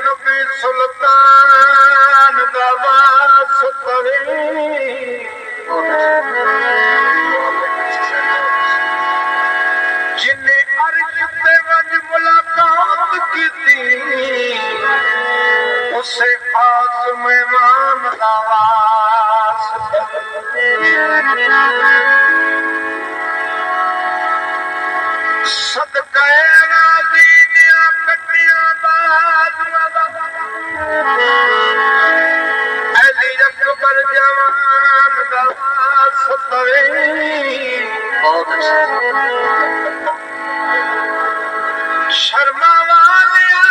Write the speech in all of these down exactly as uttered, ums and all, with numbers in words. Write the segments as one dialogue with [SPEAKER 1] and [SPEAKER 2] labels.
[SPEAKER 1] नबी सुल्तान दवास तवे जिन्हें अर्ज ते वंज मुलाकात की थी उसे खास मेहमान दवास सदका राजी दिया कटिया अली अकबर जवान दवास तवे शर्मा वालिया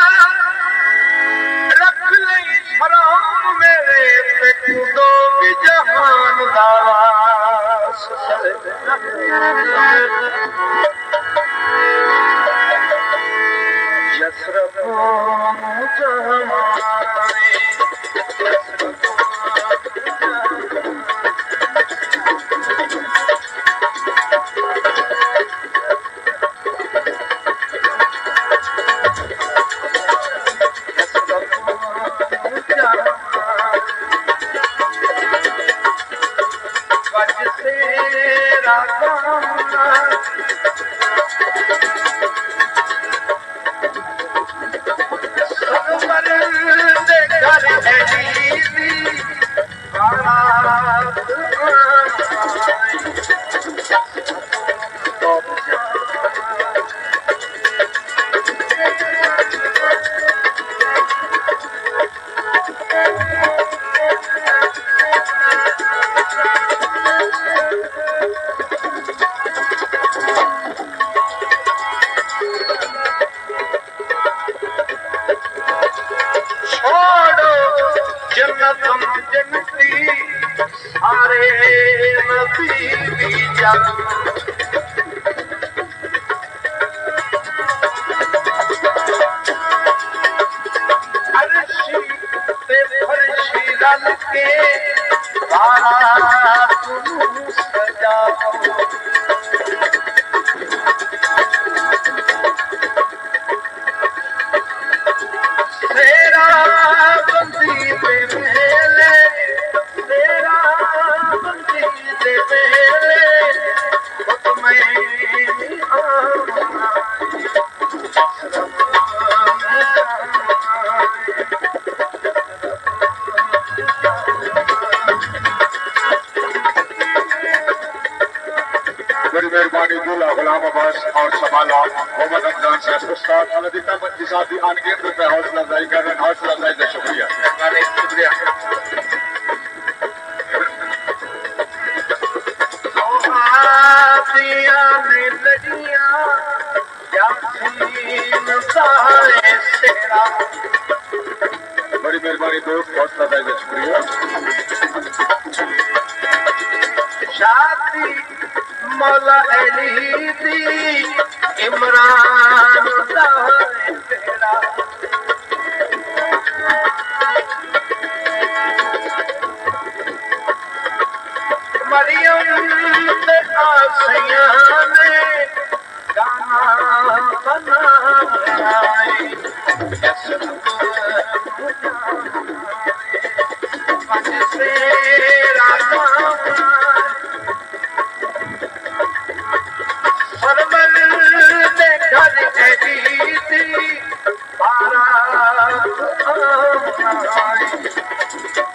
[SPEAKER 1] रख लई शराब मेरे पे कूदो भी जहान दवास यसरफो जहाने बड़ी मेहरबानी दोस्त, बहुत ज्यादा शुक्रिया। शादी मौला अली दी इमरान तेरा मरियम ते आसिया ने गाना बनाए से राजा सरमन ने घर कही थी बारात